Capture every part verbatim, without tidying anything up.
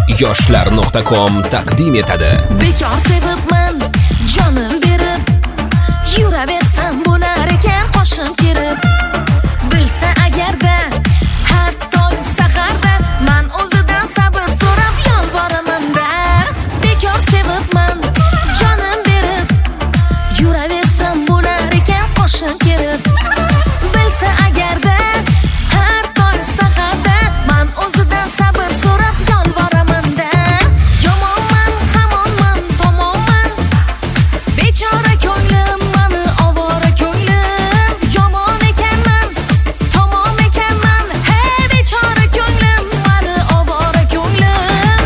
yoshlar nuqta com taqdim etadi. Bekor sevibman, jonim berib, yuraversam bo'lar ekan qoshim kirib. Bilsa agarda, har tong saharda men o'zidan sabr so'rab yolboraman-da. Bekor sevibman, jonim berib, yuraversam bo'lar ekan qoshim kirib. Bilsa agarda, har tong saharda men o'zidan sabr so'rab yolboraman-da. Yomonman, hamonman, tomonman, bechora ko'nglim meni ovora ko'nglim. Yomon ekanman, tomon ekanman, hey bechora ko'nglim meni ovora ko'nglim.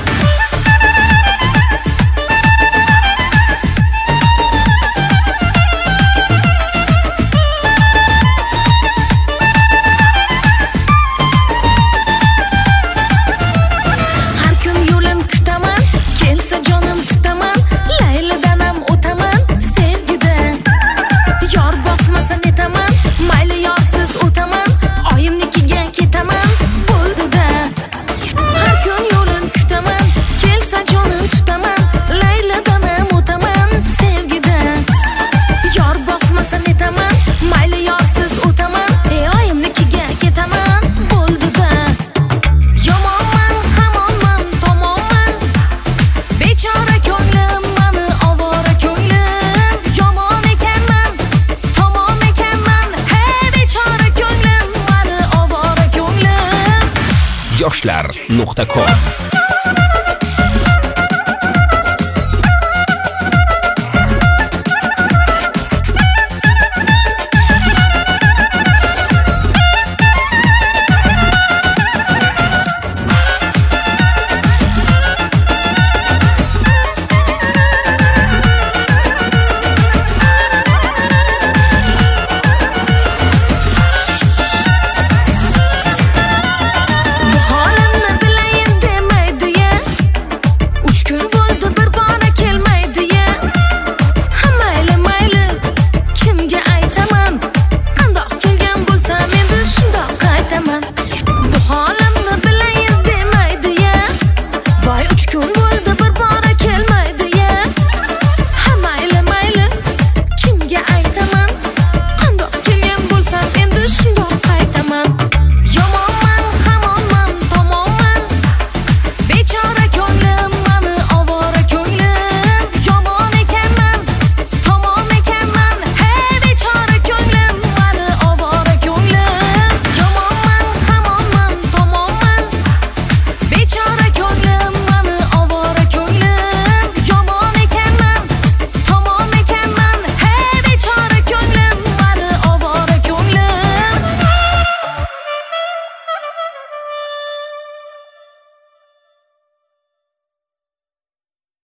Har kun yo'lim kutaman, kelsa jonim tutaman, laylidan ham o'taman sevgida. Yor boqmasa netaman, mayli yorsiz o'taman, oyimnikiga ketaman bo'ldida. Har kun yo'lim kutaman, kelsa jonim tutaman, laylidan ham o'taman sevgida. Yor boqmasa netaman, mayli yorsiz o'taman, ey oyimnikiga ketaman bo'ldida. Yomonman, hamonman, tomonman, bechora ko'nglim meni ovora ko'nglim. Yomon ekanman, tomon ekanman, hey bechora ko'nglim meni ovora ko'nglim. yoshlar nuqta com Bu holimni bilayin demaydi-ya. Uch kun bo'ldi bir bora kelmaydi-ya. Ha mayli mayli, kimga aytaman? Qandoq kelgan bo'lsam endi shundoq qaytaman. Bu holimni bilayin demaydi-ya. Voy uch kun